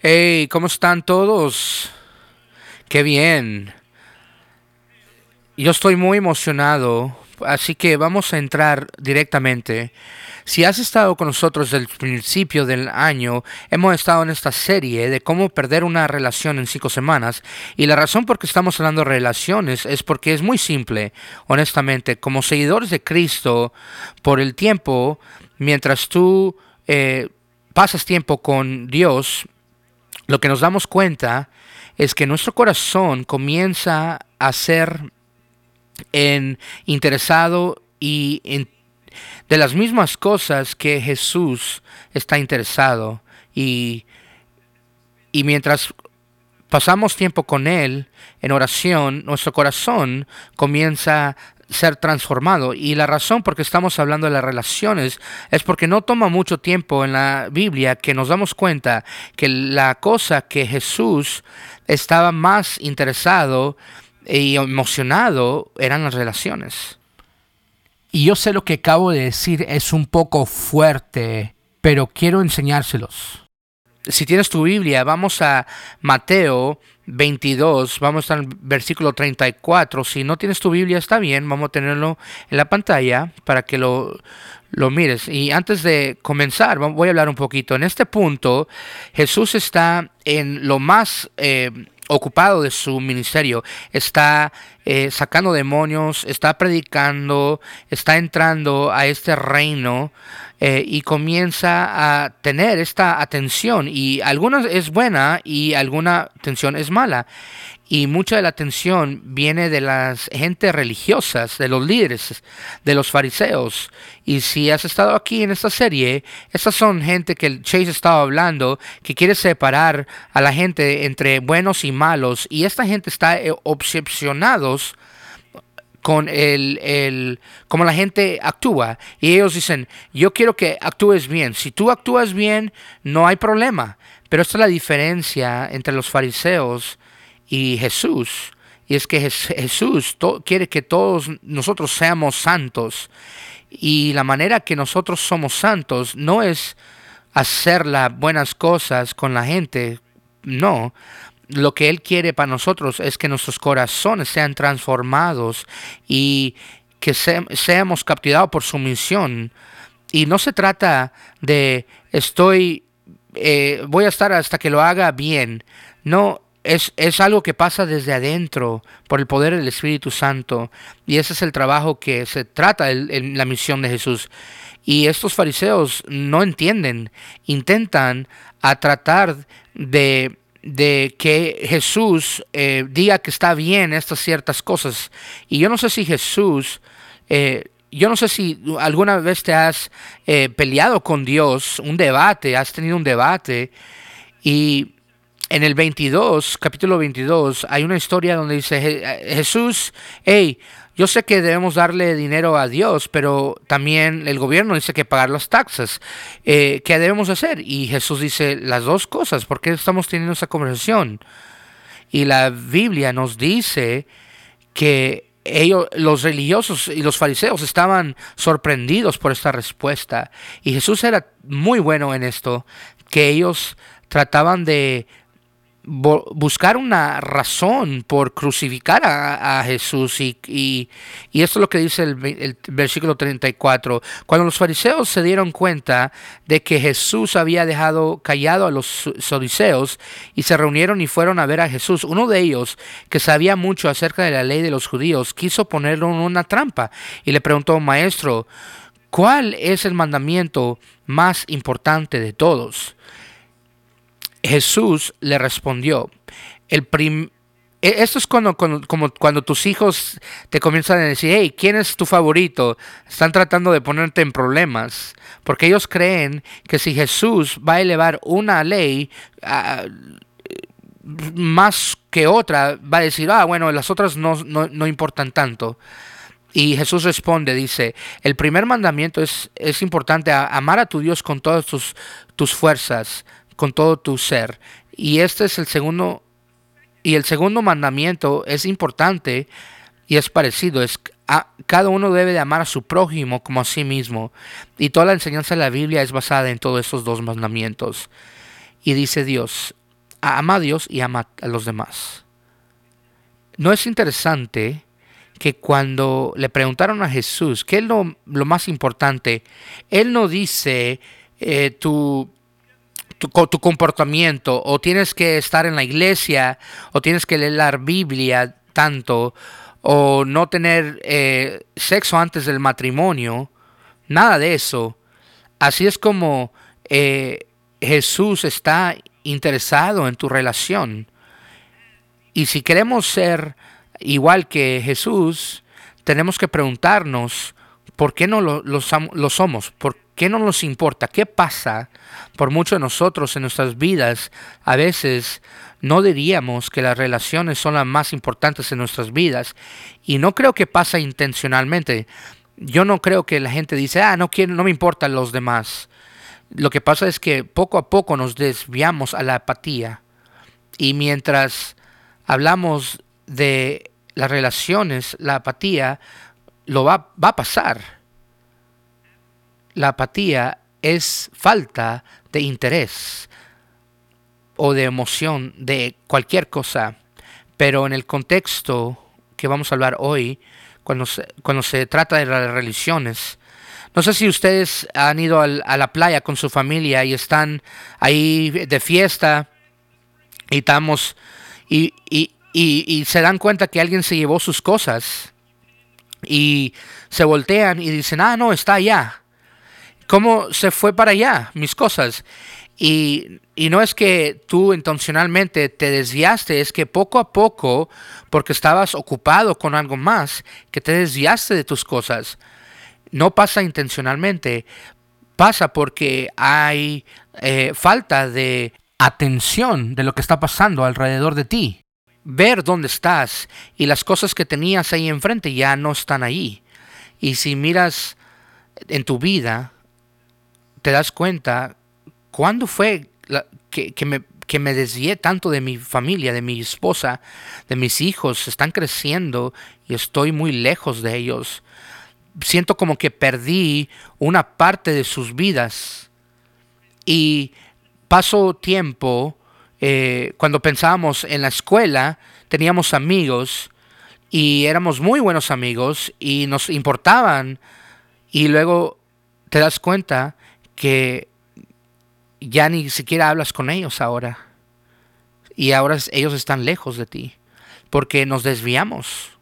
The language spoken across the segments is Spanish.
Hey, ¿cómo están todos? Qué bien. Yo estoy muy emocionado, así que vamos a entrar directamente. Si has estado con nosotros desde el principio del año, hemos estado en esta serie de cómo perder una relación en 5 semanas. Y la razón por que estamos hablando de relaciones es porque es muy simple, honestamente. Como seguidores de Cristo, por el tiempo, mientras tú pasas tiempo con Dios, lo que nos damos cuenta es que nuestro corazón comienza a ser interesado de las mismas cosas que Jesús está interesado. Y, y mientras pasamos tiempo con Él en oración, nuestro corazón comienza a ser transformado. Y la razón por que estamos hablando de las relaciones es porque no toma mucho tiempo en la Biblia que nos damos cuenta que la cosa que Jesús estaba más interesado y emocionado eran las relaciones. Y yo sé lo que acabo de decir es un poco fuerte, pero quiero enseñárselos. Si tienes tu Biblia, vamos a Mateo 22, vamos a estar en el versículo 34. Si no tienes tu Biblia, está bien, vamos a tenerlo en la pantalla para que lo mires. Y antes de comenzar, voy a hablar un poquito. En este punto, Jesús está en lo más ocupado de su ministerio. Está sacando demonios, está predicando, está entrando a este reino y comienza a tener esta atención, y alguna es buena y alguna atención es mala, y mucha de la atención viene de las gente religiosas, de los líderes, de los fariseos. Y si has estado aquí en esta serie, estas son gente que el Chase estaba hablando, que quiere separar a la gente entre buenos y malos, y esta gente está obsesionados con cómo la gente actúa. Y ellos dicen, yo quiero que actúes bien. Si tú actúas bien, no hay problema. Pero esta es la diferencia entre los fariseos y Jesús. Y es que Jesús quiere que todos nosotros seamos santos. Y la manera que nosotros somos santos no es hacer las buenas cosas con la gente. No, lo que Él quiere para nosotros es que nuestros corazones sean transformados y que seamos capturados por su misión. Y no se trata de voy a estar hasta que lo haga bien. No, es algo que pasa desde adentro por el poder del Espíritu Santo. Y ese es el trabajo que se trata en la misión de Jesús. Y estos fariseos no entienden, intentan a tratar de que Jesús diga que está bien estas ciertas cosas. Y yo no sé si yo no sé si alguna vez te has peleado con Dios, has tenido un debate, y en el 22, capítulo 22, hay una historia donde dice Jesús, hey, yo sé que debemos darle dinero a Dios, pero también el gobierno dice que pagar las taxas. ¿Qué debemos hacer? Y Jesús dice las dos cosas. ¿Por qué estamos teniendo esa conversación? Y la Biblia nos dice que los religiosos y los fariseos estaban sorprendidos por esta respuesta. Y Jesús era muy bueno en esto, que ellos trataban de buscar una razón por crucificar a Jesús, y esto es lo que dice el versículo 34. Cuando los fariseos se dieron cuenta de que Jesús había dejado callado a los saduceos y se reunieron y fueron a ver a Jesús, uno de ellos, que sabía mucho acerca de la ley de los judíos, quiso ponerlo en una trampa y le preguntó: Maestro, ¿cuál es el mandamiento más importante de todos? Jesús le respondió, esto es como cuando tus hijos te comienzan a decir, hey, ¿quién es tu favorito? Están tratando de ponerte en problemas, porque ellos creen que si Jesús va a elevar una ley más que otra, va a decir, bueno, las otras no importan tanto. Y Jesús responde, dice, el primer mandamiento es importante, amar a tu Dios con todas tus fuerzas, con todo tu ser. Y este es el segundo, y el segundo mandamiento es importante y es parecido, cada uno debe de amar a su prójimo como a sí mismo. Y toda la enseñanza de la Biblia es basada en todos estos dos mandamientos. Y dice Dios, ama a Dios y ama a los demás. ¿No es interesante que cuando le preguntaron a Jesús qué es lo más importante, Él no dice tu comportamiento, o tienes que estar en la iglesia, o tienes que leer la Biblia tanto, o no tener sexo antes del matrimonio? Nada de eso. Así es como Jesús está interesado en tu relación. Y si queremos ser igual que Jesús, tenemos que preguntarnos por qué no lo somos, por qué no nos importa, qué pasa por muchos de nosotros en nuestras vidas. A veces no diríamos que las relaciones son las más importantes en nuestras vidas, y no creo que pasa intencionalmente. Yo no creo que la gente dice, no quiero, no me importan los demás. Lo que pasa es que poco a poco nos desviamos a la apatía, y mientras hablamos de las relaciones, la apatía va a pasar. La apatía es falta de interés o de emoción de cualquier cosa. Pero en el contexto que vamos a hablar hoy, cuando se trata de las religiones, no sé si ustedes han ido a la playa con su familia y están ahí de fiesta y estamos y se dan cuenta que alguien se llevó sus cosas y se voltean y dicen, no, está allá. ¿Cómo se fue para allá mis cosas? Y no es que tú intencionalmente te desviaste, es que poco a poco, porque estabas ocupado con algo más, que te desviaste de tus cosas. No pasa intencionalmente, pasa porque hay falta de atención de lo que está pasando alrededor de ti. Ver dónde estás, y las cosas que tenías ahí enfrente ya no están ahí. Y si miras en tu vida, te das cuenta cuándo fue que me desvié tanto de mi familia, de mi esposa, de mis hijos. Están creciendo y estoy muy lejos de ellos. Siento como que perdí una parte de sus vidas. Y paso tiempo, cuando pensábamos en la escuela, teníamos amigos y éramos muy buenos amigos y nos importaban, y luego te das cuenta que ya ni siquiera hablas con ellos ahora, y ahora ellos están lejos de ti porque nos desviamos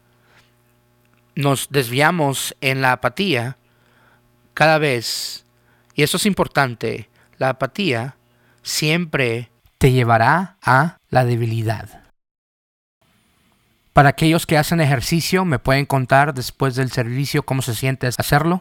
en la apatía cada vez. Y eso es importante. La apatía siempre te llevará a la debilidad. Para aquellos que hacen ejercicio, ¿me pueden contar después del servicio cómo se siente hacerlo?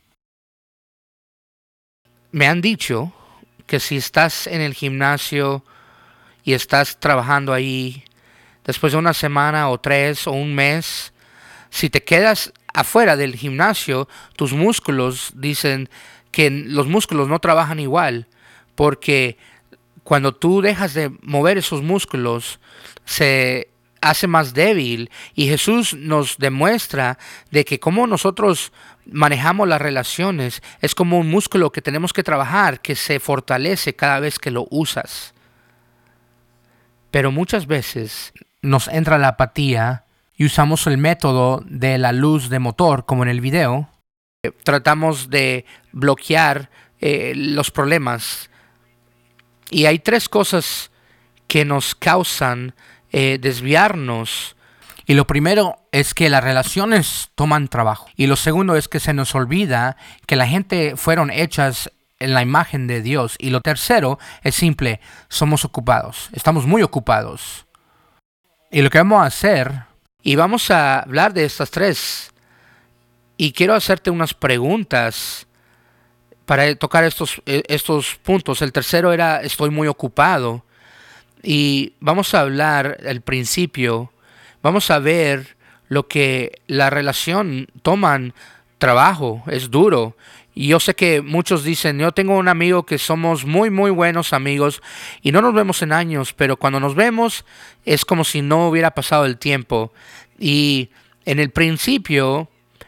Me han dicho que si estás en el gimnasio y estás trabajando ahí, después de una semana o 3 o un mes, si te quedas afuera del gimnasio, tus músculos, dicen que los músculos no trabajan igual, porque cuando tú dejas de mover esos músculos, se hace más débil. Y Jesús nos demuestra de que como nosotros manejamos las relaciones es como un músculo que tenemos que trabajar, que se fortalece cada vez que lo usas. Pero muchas veces nos entra la apatía y usamos el método de la luz de motor, como en el video. Tratamos de bloquear los problemas. Y hay 3 cosas que nos causan desviarnos. Y lo primero es que las relaciones toman trabajo. Y lo segundo es que se nos olvida que la gente fueron hechas en la imagen de Dios. Y lo tercero es simple: somos ocupados. Estamos muy ocupados. Y lo que vamos a hacer, y vamos a hablar de estas 3. Y quiero hacerte unas preguntas para tocar estos puntos. El tercero era: estoy muy ocupado. Y vamos a hablar al principio, vamos a ver lo que la relación toman trabajo, es duro. Y yo sé que muchos dicen, yo tengo un amigo que somos muy muy buenos amigos y no nos vemos en años, pero cuando nos vemos es como si no hubiera pasado el tiempo. Y en el principio,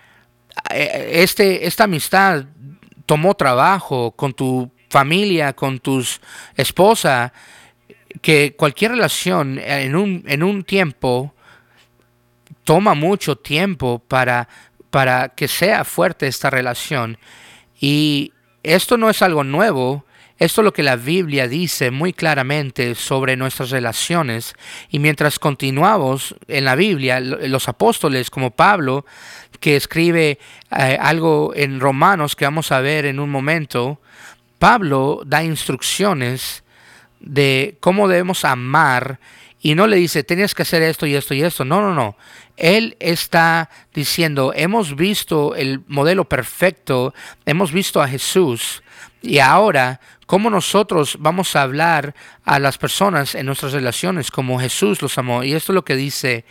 esta amistad tomó trabajo con tu familia, con tu esposa, que cualquier relación en un tiempo toma mucho tiempo para que sea fuerte esta relación. Y esto no es algo nuevo. Esto es lo que la Biblia dice muy claramente sobre nuestras relaciones. Y mientras continuamos en la Biblia, los apóstoles como Pablo, que escribe algo en Romanos que vamos a ver en un momento, Pablo da instrucciones de cómo debemos amar y no le dice, tienes que hacer esto y esto y esto. No, no, no. Él está diciendo, hemos visto el modelo perfecto, hemos visto a Jesús y ahora, ¿cómo nosotros vamos a hablar a las personas en nuestras relaciones como Jesús los amó? Y esto es lo que dice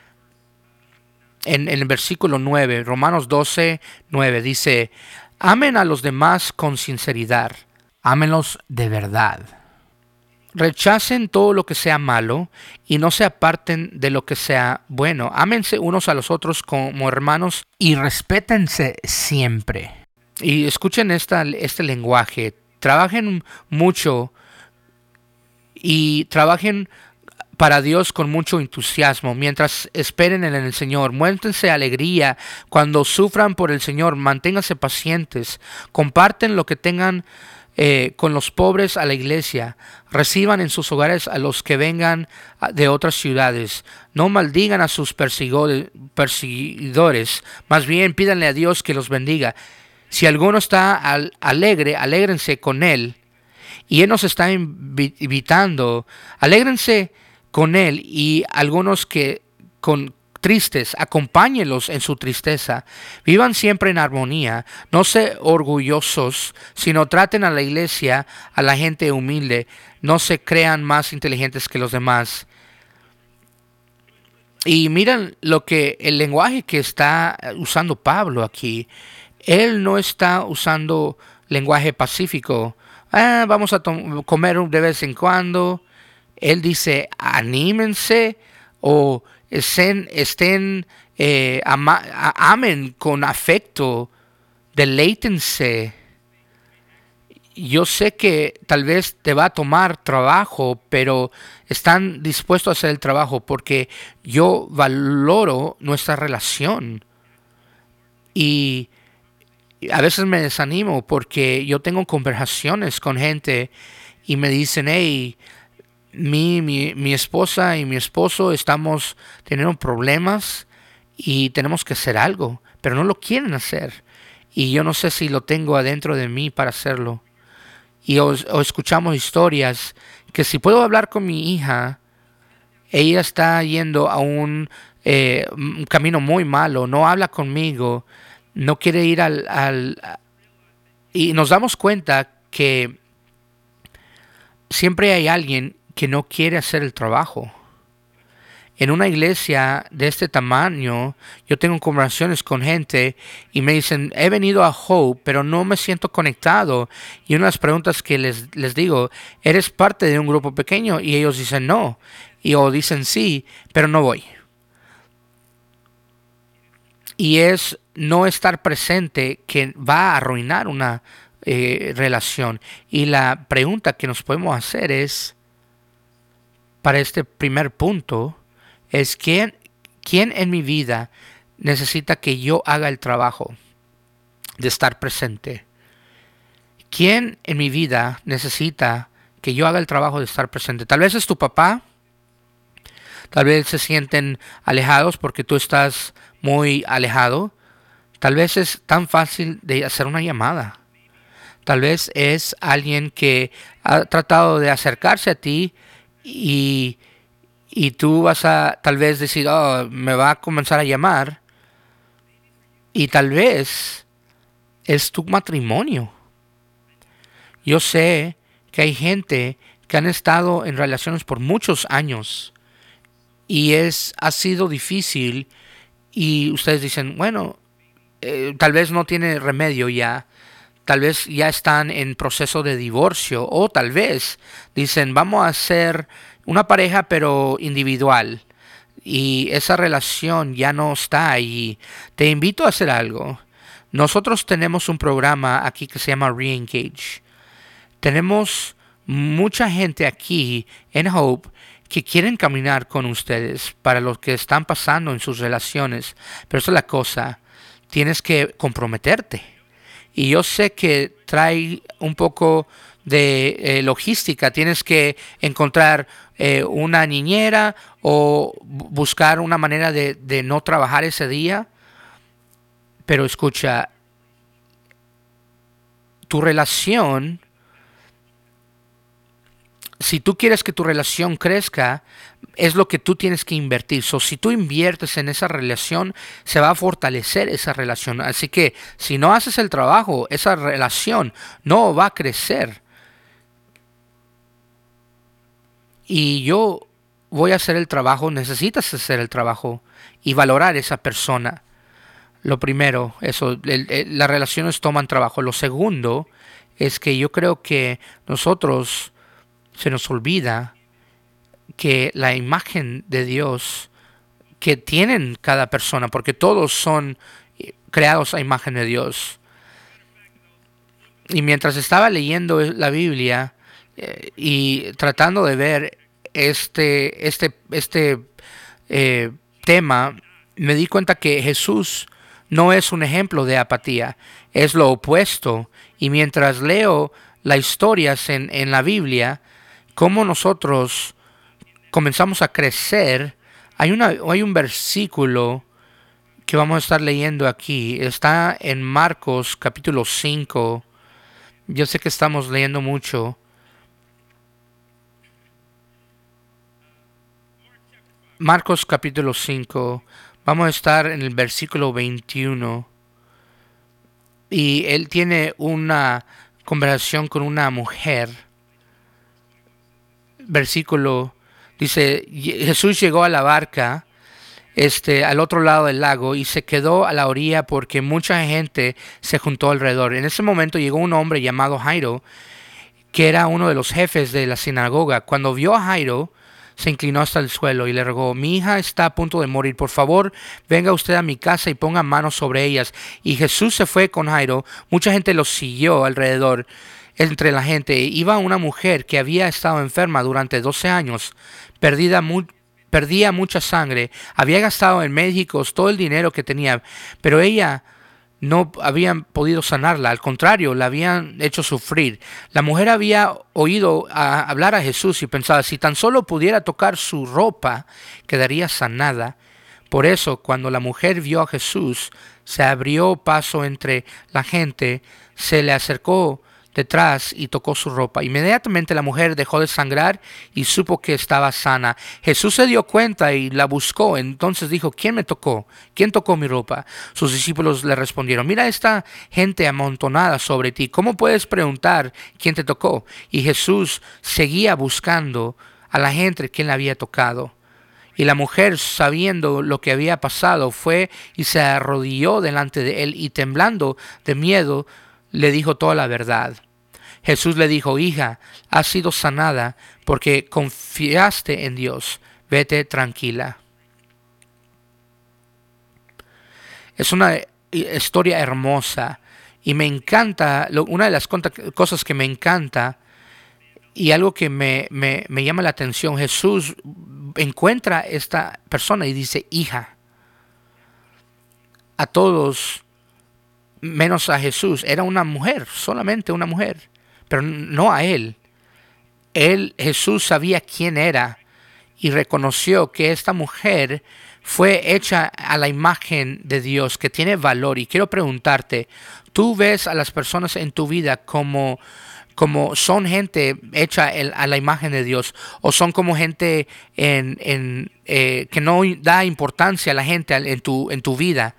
en el versículo 9, Romanos 12, 9, dice, amen a los demás con sinceridad. Ámenlos de verdad. Rechacen todo lo que sea malo y no se aparten de lo que sea bueno. Ámense unos a los otros como hermanos. Y respétense siempre. Y escuchen este lenguaje. Trabajen mucho y trabajen para Dios con mucho entusiasmo mientras esperen en el Señor. Muéstrense alegría cuando sufran por el Señor. Manténganse pacientes. Comparten lo que tengan con los pobres a la iglesia. Reciban en sus hogares a los que vengan de otras ciudades. No maldigan a sus perseguidores. Más bien pídanle a Dios que los bendiga. Si alguno está alegre, alégrense con él. Y Él nos está invitando. Alégrense con Él. Y algunos que tristes, acompáñenlos en su tristeza. Vivan siempre en armonía. No sean orgullosos, sino traten a la iglesia, a la gente humilde. No se crean más inteligentes que los demás. Y miren el lenguaje que está usando Pablo aquí. Él no está usando lenguaje pacífico. Vamos a comer de vez en cuando. Él dice, anímense o amen con afecto, deleítense. Yo sé que tal vez te va a tomar trabajo, pero están dispuestos a hacer el trabajo porque yo valoro nuestra relación. Y a veces me desanimo porque yo tengo conversaciones con gente y me dicen, hey, mi esposa y mi esposo estamos teniendo problemas y tenemos que hacer algo, pero no lo quieren hacer. Y yo no sé si lo tengo adentro de mí para hacerlo. Y o escuchamos historias que si puedo hablar con mi hija, ella está yendo a un camino muy malo, no habla conmigo, no quiere ir y nos damos cuenta que siempre hay alguien que no quiere hacer el trabajo. En una iglesia de este tamaño, yo tengo conversaciones con gente y me dicen, he venido a Hope, pero no me siento conectado. Y una de las preguntas que les digo, ¿eres parte de un grupo pequeño? Y ellos dicen no. O dicen sí, pero no voy. Y es no estar presente que va a arruinar una relación. Y la pregunta que nos podemos hacer es, para este primer punto, es ¿quién en mi vida necesita que yo haga el trabajo de estar presente? ¿Quién en mi vida necesita que yo haga el trabajo de estar presente? Tal vez es tu papá. Tal vez se sienten alejados porque tú estás muy alejado. Tal vez es tan fácil de hacer una llamada. Tal vez es alguien que ha tratado de acercarse a ti y tú vas a tal vez decir, me va a comenzar a llamar. Y tal vez es tu matrimonio. Yo sé que hay gente que han estado en relaciones por muchos años y ha sido difícil y ustedes dicen, bueno, tal vez no tiene remedio ya. Tal vez ya están en proceso de divorcio o tal vez dicen, vamos a ser una pareja pero individual y esa relación ya no está ahí. Te invito a hacer algo. Nosotros tenemos un programa aquí que se llama Reengage. Tenemos mucha gente aquí en Hope que quieren caminar con ustedes para lo que están pasando en sus relaciones. Pero esa es la cosa, tienes que comprometerte. Y yo sé que trae un poco de logística. Tienes que encontrar una niñera o buscar una manera de no trabajar ese día. Pero escucha, tu relación, si tú quieres que tu relación crezca, es lo que tú tienes que invertir. Si tú inviertes en esa relación, se va a fortalecer esa relación. Así que si no haces el trabajo, esa relación no va a crecer. Y yo voy a hacer el trabajo, necesitas hacer el trabajo y valorar a esa persona. Lo primero, eso, las relaciones toman trabajo. Lo segundo es que yo creo que nosotros se nos olvida que la imagen de Dios que tienen cada persona, porque todos son creados a imagen de Dios. Y mientras estaba leyendo la Biblia y tratando de ver tema, me di cuenta que Jesús no es un ejemplo de apatía, es lo opuesto. Y mientras leo las historias en la Biblia, cómo nosotros comenzamos a crecer, hay un versículo que vamos a estar leyendo aquí. Está en Marcos capítulo 5. Yo sé que estamos leyendo mucho. Marcos capítulo 5. Vamos a estar en el versículo 21. Y él tiene una conversación con una mujer. Versículo dice, Jesús llegó a la barca al otro lado del lago y se quedó a la orilla porque mucha gente se juntó alrededor. En ese momento llegó un hombre llamado Jairo, que era uno de los jefes de la sinagoga. Cuando vio a Jairo, se inclinó hasta el suelo y le rogó: mi hija está a punto de morir, por favor venga usted a mi casa y ponga manos sobre ellas. Y Jesús se fue con Jairo. Mucha gente lo siguió alrededor. Entre la gente iba una mujer que había estado enferma durante 12 años, perdía mucha sangre, había gastado en médicos todo el dinero que tenía, pero ella no habían podido sanarla, al contrario, la habían hecho sufrir. La mujer había oído hablar a Jesús y pensaba: si tan solo pudiera tocar su ropa, quedaría sanada. Por eso, cuando la mujer vio a Jesús, se abrió paso entre la gente, se le acercó detrás y tocó su ropa. Inmediatamente la mujer dejó de sangrar y supo que estaba sana. Jesús se dio cuenta y la buscó. Entonces dijo: ¿quién me tocó? ¿Quién tocó mi ropa? Sus discípulos le respondieron: mira esta gente amontonada sobre ti. ¿Cómo puedes preguntar quién te tocó? Y Jesús seguía buscando a la gente que le había tocado. Y la mujer, sabiendo lo que había pasado, fue y se arrodilló delante de él y, temblando de miedo, le dijo toda la verdad. Jesús le dijo: hija, has sido sanada porque confiaste en Dios. Vete tranquila. Es una historia hermosa y me encanta, una de las cosas que me encanta y algo que me llama la atención: Jesús encuentra a esta persona y dice hija. A todos menos a Jesús, era una mujer, solamente una mujer, pero no a él. Jesús sabía quién era y reconoció que esta mujer fue hecha a la imagen de Dios, que tiene valor. Y quiero preguntarte, ¿tú ves a las personas en tu vida como son gente hecha a la imagen de Dios, o son como gente que no da importancia a la gente en tu vida?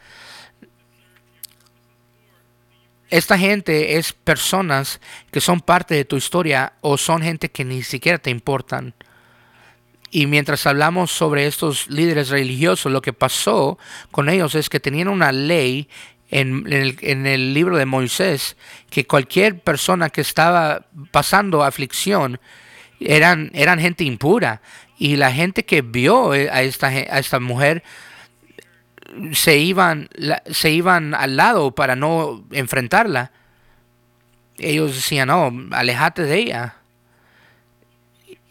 Esta gente es personas que son parte de tu historia o son gente que ni siquiera te importan. Y mientras hablamos sobre estos líderes religiosos, lo que pasó con ellos es que tenían una ley en el libro de Moisés, que cualquier persona que estaba pasando aflicción eran gente impura. Y la gente que vio a esta mujer se iban al lado para no enfrentarla. Ellos decían: no, aléjate de ella.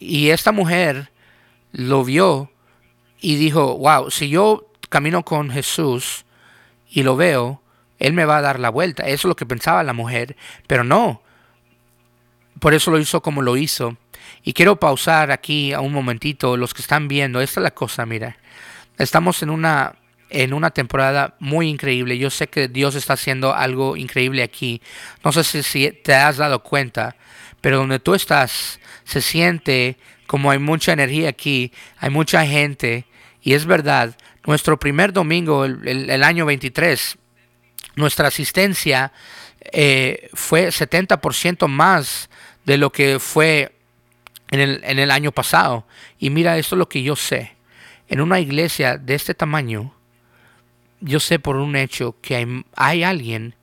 Y esta mujer lo vio y dijo, wow, si yo camino con Jesús y lo veo, Él me va a dar la vuelta. Eso es lo que pensaba la mujer, pero no. Por eso lo hizo como lo hizo. Y quiero pausar aquí a un momentito. Los que están viendo, esta es la cosa, mira. Estamos en una temporada muy increíble. Yo sé que Dios está haciendo algo increíble aquí. No sé si te has dado cuenta, pero donde tú estás se siente como hay mucha energía aquí, hay mucha gente. Y es verdad, nuestro primer domingo, el año 23, nuestra asistencia fue 70% más de lo que fue en el año pasado. Y mira, esto es lo que yo sé. En una iglesia de este tamaño, yo sé por un hecho que hay alguien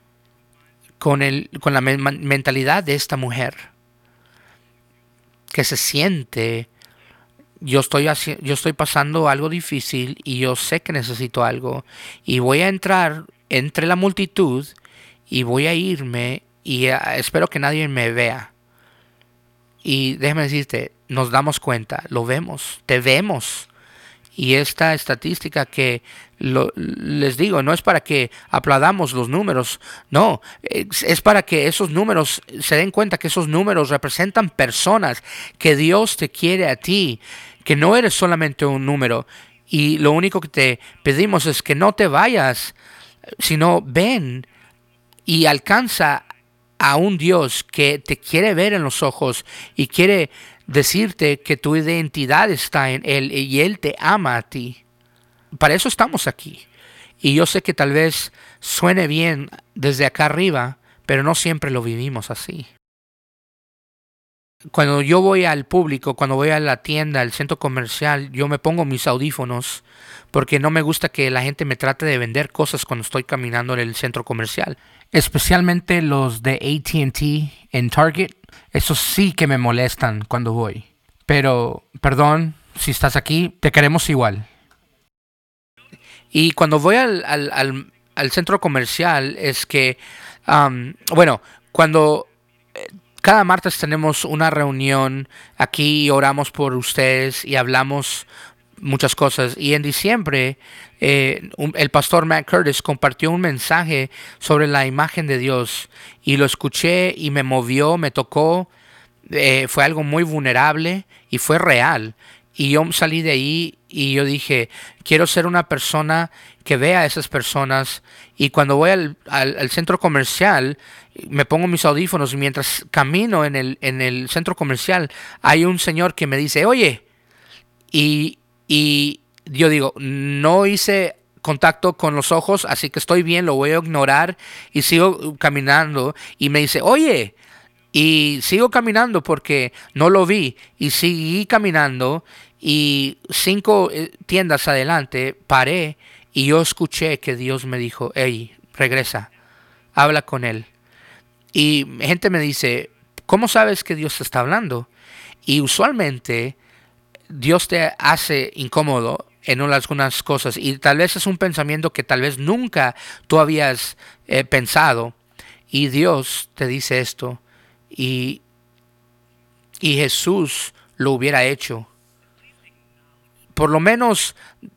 con la mentalidad de esta mujer, que se siente, yo estoy pasando algo difícil y yo sé que necesito algo y voy a entrar entre la multitud y voy a irme y espero que nadie me vea. Y déjame decirte, nos damos cuenta, lo vemos, te vemos. Y esta estadística que les digo, no es para que aplaudamos los números, no, es para que esos números se den cuenta que esos números representan personas, que Dios te quiere a ti, que no eres solamente un número. Y lo único que te pedimos es que no te vayas, sino ven y alcanza a un Dios que te quiere ver en los ojos y quiere decirte que tu identidad está en Él y Él te ama a ti. Para eso estamos aquí. Y yo sé que tal vez suene bien desde acá arriba, pero no siempre lo vivimos así. Cuando yo voy al público, cuando voy a la tienda, al centro comercial, yo me pongo mis audífonos porque no me gusta que la gente me trate de vender cosas cuando estoy caminando en el centro comercial. Especialmente los de AT&T en Target, esos sí que me molestan cuando voy. Pero, perdón, si estás aquí, te queremos igual. Y cuando voy al centro comercial es que, bueno, cuando cada martes tenemos una reunión aquí y oramos por ustedes y hablamos muchas cosas. Y en diciembre el pastor Matt Curtis compartió un mensaje sobre la imagen de Dios y lo escuché y me movió, me tocó. Fue algo muy vulnerable y fue real. Y yo salí de ahí y yo dije, quiero ser una persona que vea a esas personas. Y cuando voy al centro comercial, me pongo mis audífonos y mientras camino en el centro comercial, hay un señor que me dice, oye, y yo digo, no hice contacto con los ojos, así que estoy bien, lo voy a ignorar y sigo caminando. Y me dice, oye, y sigo caminando porque no lo vi y seguí caminando y 5 tiendas adelante paré y yo escuché que Dios me dijo, hey, regresa, habla con él. Y gente me dice, ¿cómo sabes que Dios te está hablando? Y usualmente Dios te hace incómodo en algunas cosas y tal vez es un pensamiento que tal vez nunca tú habías pensado y Dios te dice esto y Jesús lo hubiera hecho. Por lo menos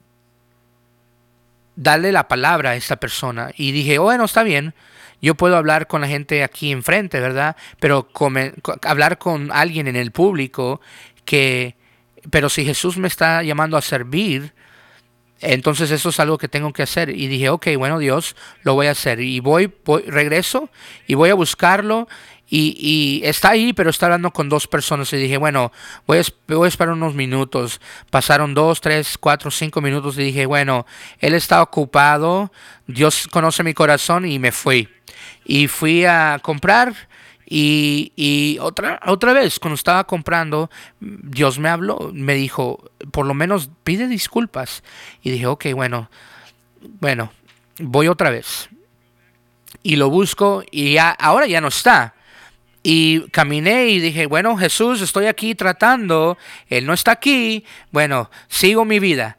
darle la palabra a esta persona. Y dije, bueno, está bien, yo puedo hablar con la gente aquí enfrente, ¿verdad? Pero hablar con alguien en el público pero si Jesús me está llamando a servir, entonces eso es algo que tengo que hacer. Y dije, ok, bueno, Dios, lo voy a hacer. Y regreso y voy a buscarlo. Y está ahí, pero está hablando con 2 personas. Y dije, bueno, voy a esperar unos minutos. Pasaron 2, 3, 4, 5 minutos. Y dije, bueno, él está ocupado. Dios conoce mi corazón y me fui. Y fui a comprar. Y otra vez, cuando estaba comprando, Dios me habló, me dijo, por lo menos pide disculpas. Y dije, ok, bueno, voy otra vez. Y lo busco y ahora ya no está. Y caminé y dije, bueno, Jesús, estoy aquí tratando, Él no está aquí, bueno, sigo mi vida.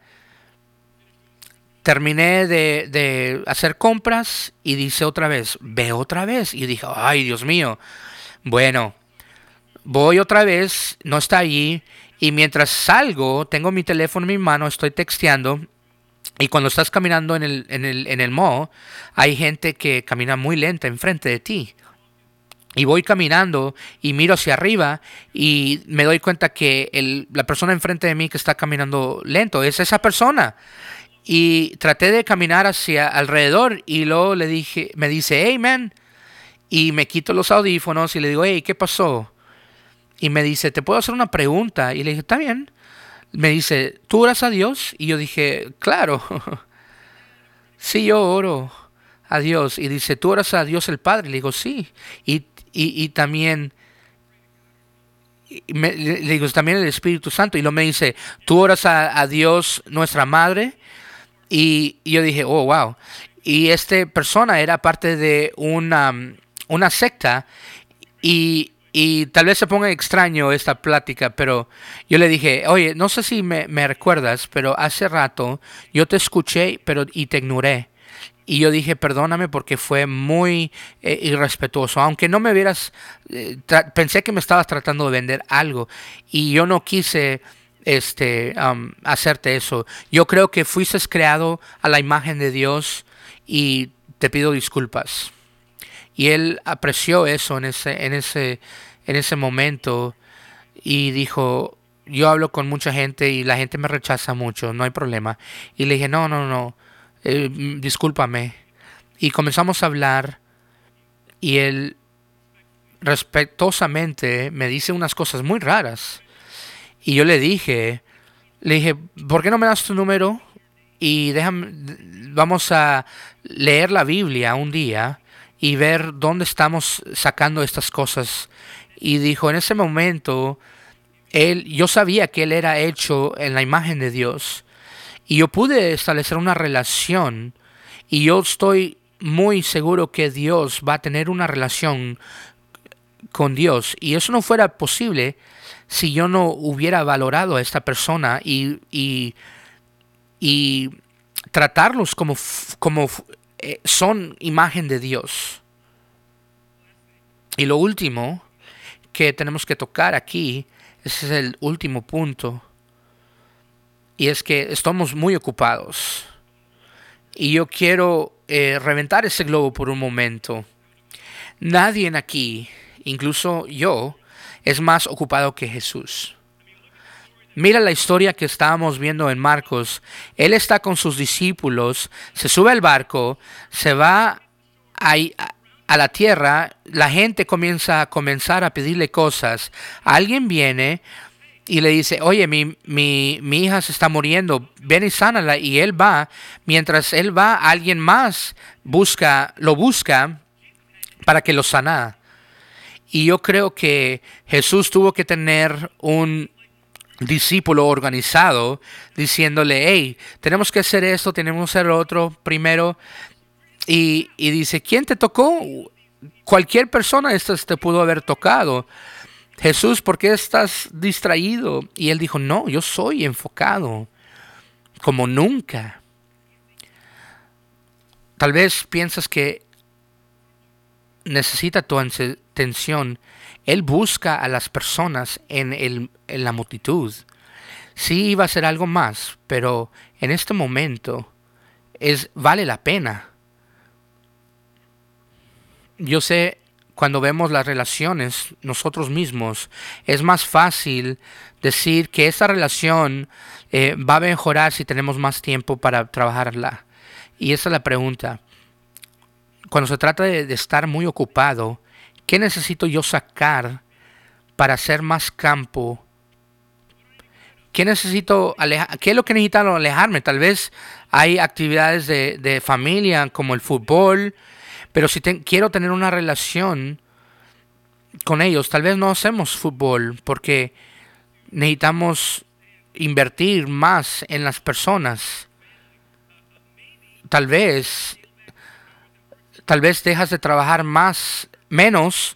Terminé de hacer compras y dice otra vez, ve otra vez. Y dije, ay, Dios mío. Bueno, Voy otra vez, no está allí. Y mientras salgo, tengo mi teléfono en mi mano, estoy texteando. Y cuando estás caminando en el mall, hay gente que camina muy lenta enfrente de ti. Y voy caminando y miro hacia arriba y me doy cuenta que la persona enfrente de mí que está caminando lento es esa persona. Y traté de caminar hacia alrededor y luego me dice, hey man. Y me quito los audífonos y le digo, hey, ¿qué pasó? Y me dice, ¿te puedo hacer una pregunta? Y le dije, está bien. Me dice, ¿tú oras a Dios? Y yo dije, claro. Sí, yo oro a Dios. Y dice, ¿tú oras a Dios el Padre? Le digo, sí. Y también, le digo, también el Espíritu Santo. Y luego me dice, ¿tú oras a Dios nuestra Madre? Y yo dije, oh, wow. Y esta persona era parte de una secta. Y tal vez se ponga extraño esta plática, pero yo le dije, oye, no sé si me recuerdas, pero hace rato yo te escuché y te ignoré. Y yo dije, perdóname porque fue muy irrespetuoso. Aunque no me hubieras, pensé que me estabas tratando de vender algo y yo no quise hacerte eso. Yo creo que fuiste creado a la imagen de Dios y te pido disculpas. Y él apreció eso en ese momento y dijo, yo hablo con mucha gente y la gente me rechaza mucho, no hay problema. Y le dije, no, no, no, discúlpame. Y comenzamos a hablar y él respetuosamente me dice unas cosas muy raras. Y yo le dije, ¿por qué no me das tu número? Y vamos a leer la Biblia un día y ver dónde estamos sacando estas cosas. Y dijo, en ese momento, yo sabía que él era hecho en la imagen de Dios. Y yo pude establecer una relación. Y yo estoy muy seguro que Dios va a tener una relación con Dios. Y eso no fuera posible si yo no hubiera valorado a esta persona y tratarlos como son imagen de Dios. Y lo último que tenemos que tocar aquí, ese es el último punto, y es que estamos muy ocupados. Y yo quiero reventar ese globo por un momento. Nadie aquí, incluso yo, es más ocupado que Jesús. Mira la historia que estábamos viendo en Marcos. Él está con sus discípulos, se sube al barco, se va a la tierra, la gente comienza a pedirle cosas. Alguien viene y le dice, oye, mi hija se está muriendo, ven y sánala. Y él va, mientras él va, alguien más lo busca para que lo sana. Y yo creo que Jesús tuvo que tener un discípulo organizado diciéndole, hey, tenemos que hacer esto, tenemos que hacer lo otro primero. Y dice, ¿quién te tocó? Cualquier persona te pudo haber tocado. Jesús, ¿por qué estás distraído? Y él dijo, no, yo soy enfocado como nunca. Tal vez piensas que necesita tu atención. Él busca a las personas en la multitud. Sí iba a ser algo más, pero en este momento vale la pena. Yo sé, cuando vemos las relaciones nosotros mismos, es más fácil decir que esa relación va a mejorar si tenemos más tiempo para trabajarla. Y esa es la pregunta. Cuando se trata de estar muy ocupado, ¿qué necesito yo sacar para hacer más campo? ¿Qué es lo que necesito alejarme? Tal vez hay actividades de familia como el fútbol, pero si quiero tener una relación con ellos, tal vez no hacemos fútbol porque necesitamos invertir más en las personas. Tal vez dejas de trabajar menos,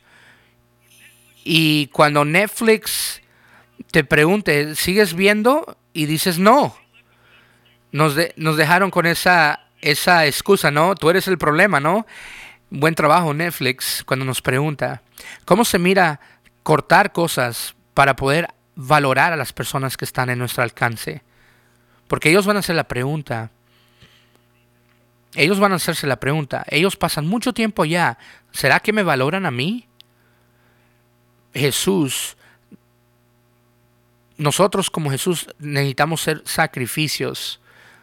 y cuando Netflix te pregunte, ¿sigues viendo? Y dices no. Nos dejaron con esa excusa, ¿no? Tú eres el problema, ¿no? Buen trabajo Netflix cuando nos pregunta, ¿cómo se mira cortar cosas para poder valorar a las personas que están en nuestro alcance. Porque ellos van a hacer la pregunta. Ellos van a hacerse la pregunta. Ellos pasan mucho tiempo allá. ¿Será que me valoran a mí? Jesús, nosotros como Jesús necesitamos ser sacrificios.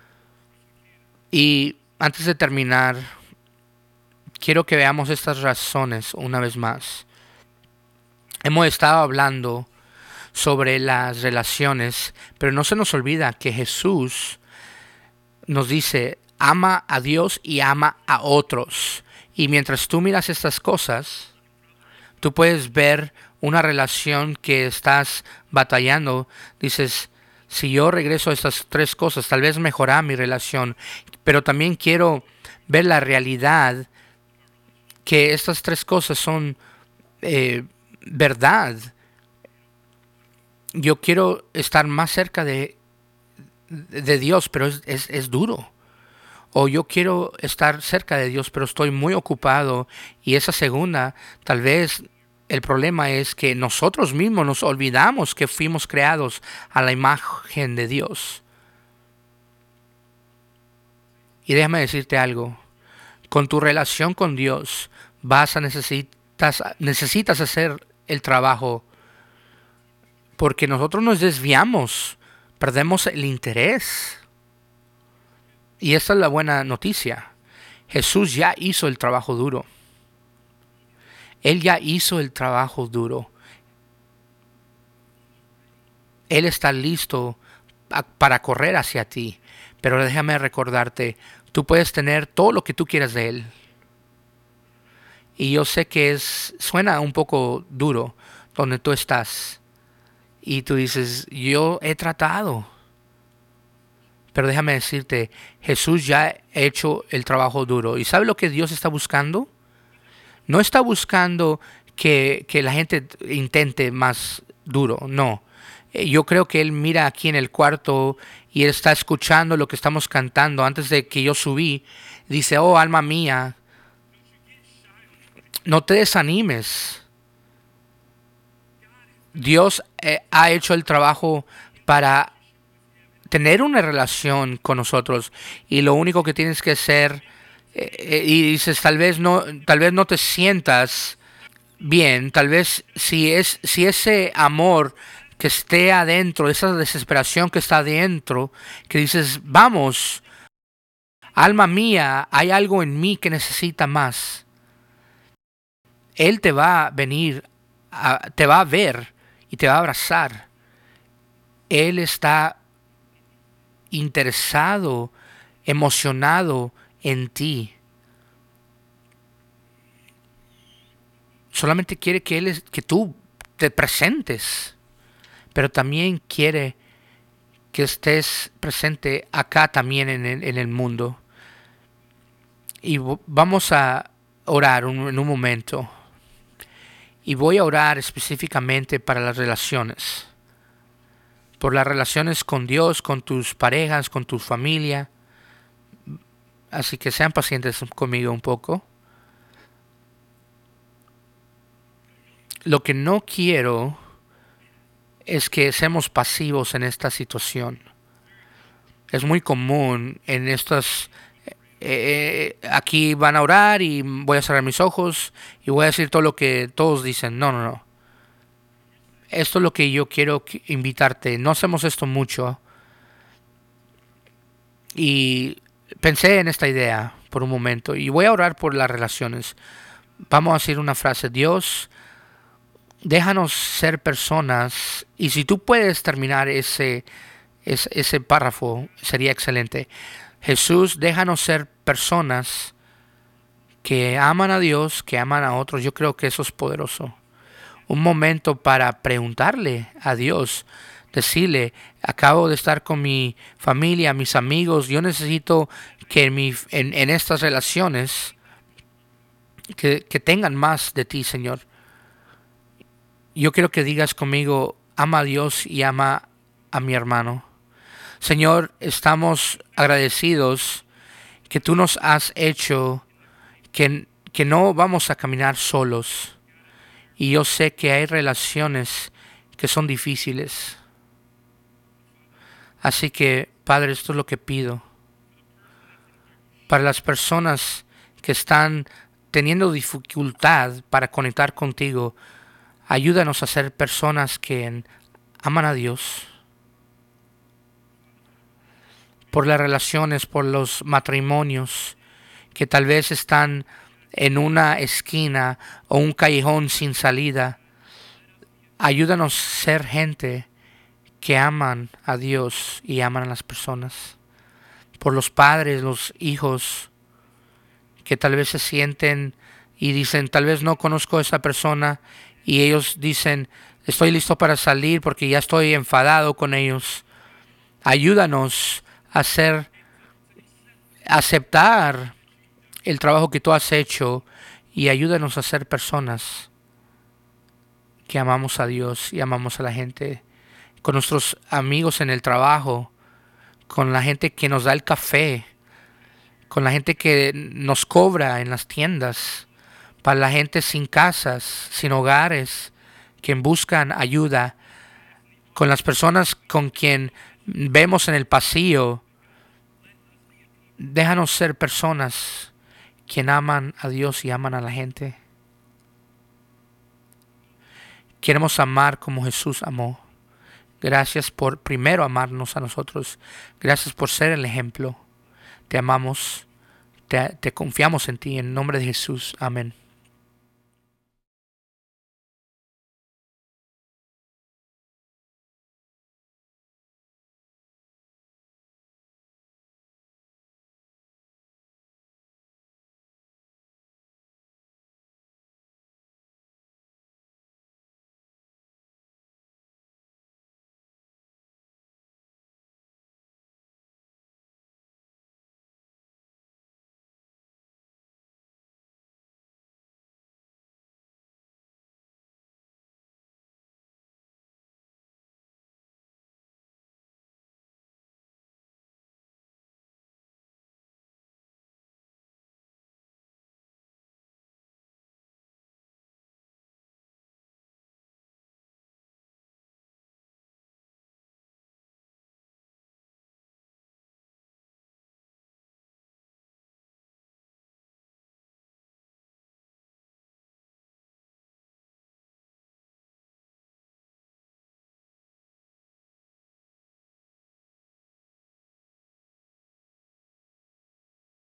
Y antes de terminar, quiero que veamos estas razones una vez más. Hemos estado hablando sobre las relaciones, pero no se nos olvida que Jesús nos dice, ama a Dios y ama a otros. Y mientras tú miras estas cosas, tú puedes ver una relación que estás batallando. Dices, si yo regreso a estas tres cosas, tal vez mejorar mi relación. Pero también quiero ver la realidad que estas tres cosas son verdad. Yo quiero estar más cerca de Dios, pero es duro. O yo quiero estar cerca de Dios, pero estoy muy ocupado. Y esa segunda, tal vez el problema es que nosotros mismos nos olvidamos que fuimos creados a la imagen de Dios. Y déjame decirte algo. Con tu relación con Dios necesitas hacer el trabajo. Porque nosotros nos desviamos, perdemos el interés. Y esta es la buena noticia. Jesús ya hizo el trabajo duro. Él ya hizo el trabajo duro. Él está listo para correr hacia ti. Pero déjame recordarte, tú puedes tener todo lo que tú quieras de Él. Y yo sé que suena un poco duro donde tú estás. Y tú dices, yo he tratado. Pero déjame decirte, Jesús ya ha hecho el trabajo duro. ¿Y sabe lo que Dios está buscando? No está buscando que la gente intente más duro, no. Yo creo que Él mira aquí en el cuarto y Él está escuchando lo que estamos cantando. Antes de que yo subí, dice, oh alma mía, no te desanimes. Dios ha hecho el trabajo para tener una relación con nosotros, y lo único que tienes que hacer, y dices, tal vez no te sientas bien, tal vez si ese amor que esté adentro, esa desesperación que está adentro, que dices, vamos, alma mía, hay algo en mí que necesita más. Él te va a venir, te va a ver y te va a abrazar. Él está interesado, emocionado en ti. Solamente quiere que tú te presentes, pero también quiere que estés presente acá también en el mundo. Y vamos a orar en un momento. Y voy a orar específicamente para las relaciones. Por las relaciones con Dios, con tus parejas, con tu familia. Así que sean pacientes conmigo un poco. Lo que no quiero es que seamos pasivos en esta situación. Es muy común en estas... aquí van a orar y voy a cerrar mis ojos y voy a decir todo lo que todos dicen. No. Esto es lo que yo quiero invitarte. No hacemos esto mucho. Y pensé en esta idea por un momento. Y voy a orar por las relaciones. Vamos a decir una frase. Dios, déjanos ser personas. Y si tú puedes terminar ese párrafo, sería excelente. Jesús, déjanos ser personas que aman a Dios, que aman a otros. Yo creo que eso es poderoso. Un momento para preguntarle a Dios, decirle, acabo de estar con mi familia, mis amigos, yo necesito que en estas relaciones que tengan más de ti, Señor. Yo quiero que digas conmigo, ama a Dios y ama a mi hermano. Señor, estamos agradecidos que tú nos has hecho que no vamos a caminar solos. Y yo sé que hay relaciones que son difíciles. Así que, Padre, esto es lo que pido. Para las personas que están teniendo dificultad para conectar contigo, ayúdanos a ser personas que aman a Dios. Por las relaciones, por los matrimonios que tal vez están en una esquina o un callejón sin salida. Ayúdanos a ser gente que aman a Dios y aman a las personas. Por los padres, los hijos, que tal vez se sienten y dicen, tal vez no conozco a esa persona, y ellos dicen, estoy listo para salir porque ya estoy enfadado con ellos. Ayúdanos a aceptar el trabajo que tú has hecho y ayúdanos a ser personas que amamos a Dios y amamos a la gente, con nuestros amigos en el trabajo, con la gente que nos da el café, con la gente que nos cobra en las tiendas, para la gente sin casas, sin hogares, que buscan ayuda, con las personas con quien vemos en el pasillo. Déjanos ser personas que aman a Dios y aman a la gente. Queremos amar como Jesús amó. Gracias por primero amarnos a nosotros. Gracias por ser el ejemplo. Te amamos, te confiamos en ti. En el nombre de Jesús. Amén.